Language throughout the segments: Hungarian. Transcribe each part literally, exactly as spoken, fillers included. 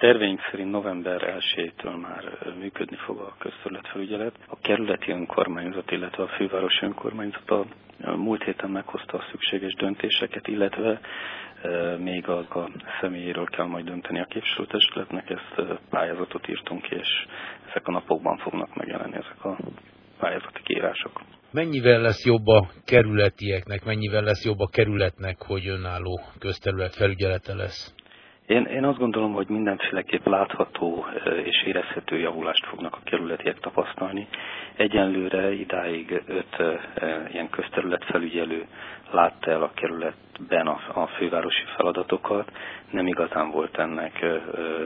Terveink szerint november elsejétől már működni fog a közterületfelügyelet. A kerületi önkormányzat, illetve a fővárosi önkormányzat a múlt héten meghozta a szükséges döntéseket, illetve még az a személyéről kell majd dönteni a képviselőtestületnek, ezt pályázatot írtunk ki, és ezek a napokban fognak megjelenni ezek a pályázati kiírások. Mennyivel lesz jobb a kerületieknek, mennyivel lesz jobb a kerületnek, hogy önálló közterület felügyelete lesz? Én, én azt gondolom, hogy mindenféleképp látható és érezhető javulást fognak a kerületiek tapasztalni. Egyenlőre idáig öt e, ilyen közterületfelügyelő látta el a kerületben a, a fővárosi feladatokat. Nem igazán volt ennek e,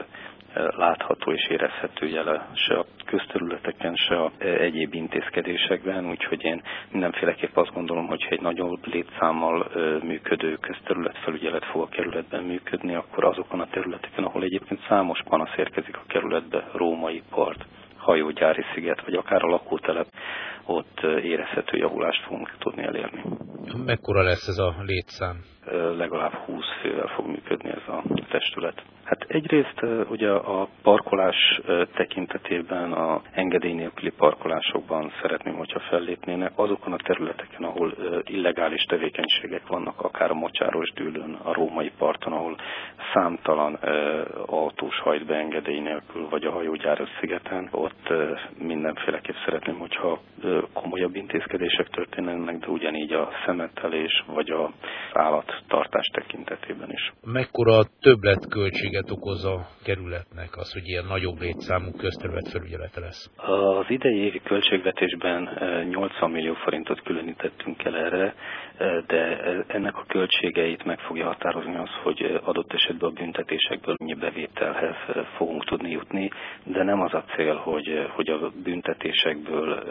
látható és érezhető jele se a közterületeken, se a egyéb intézkedésekben, úgyhogy én mindenféleképp azt gondolom, hogy ha egy nagyobb létszámmal működő közterületfelügyelet fog a kerületben működni, akkor azokon a területeken, ahol egyébként számos panasz érkezik a kerületbe, Római part, Hajógyári sziget, vagy akár a lakótelep, ott érezhető javulást fogunk tudni elérni. Mekkora lesz ez a létszám? Legalább húsz fővel fog működni ez a testület. Hát egyrészt ugye a parkolás tekintetében a engedély nélküli parkolásokban szeretném, hogyha fellépnének azokon a területeken, ahol illegális tevékenységek vannak, akár a Mocsáros dűlőn, a Római parton, ahol számtalan autós hajt be engedély nélkül, vagy a Hajógyári szigeten. Ott mindenféleképp szeretném, hogyha komolyabb intézkedések történnek, de ugyanígy a szemetelés, vagy az állattartás tekintetében is. Mekkora többletköltséget okoz a kerületnek az, hogy ilyen nagyobb létszámú közterületfelügyelete lesz? Az idei évi költségvetésben nyolcvan millió forintot különítettünk el erre, de ennek a költségeit meg fogja határozni az, hogy adott esetben a büntetésekből mennyi bevételhez fogunk tudni jutni, de nem az a cél, hogy, hogy a büntetésekből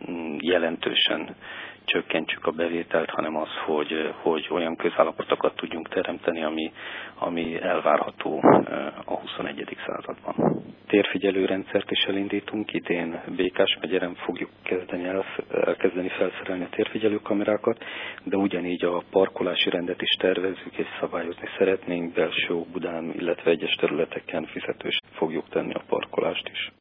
jelentősen csökkentsük a bevételt, hanem az, hogy, hogy olyan közállapotokat tudjunk teremteni, ami, ami elvárható a huszonegyedik században. Térfigyelő rendszert is elindítunk, idén Békás megyeren fogjuk kezdeni el, elkezdeni felszerelni a térfigyelő kamerákat, de ugyanígy a parkolási rendet is tervezzük és szabályozni szeretnénk, belső Budán, illetve egyes területeken fizetős fogjuk tenni a parkolást is.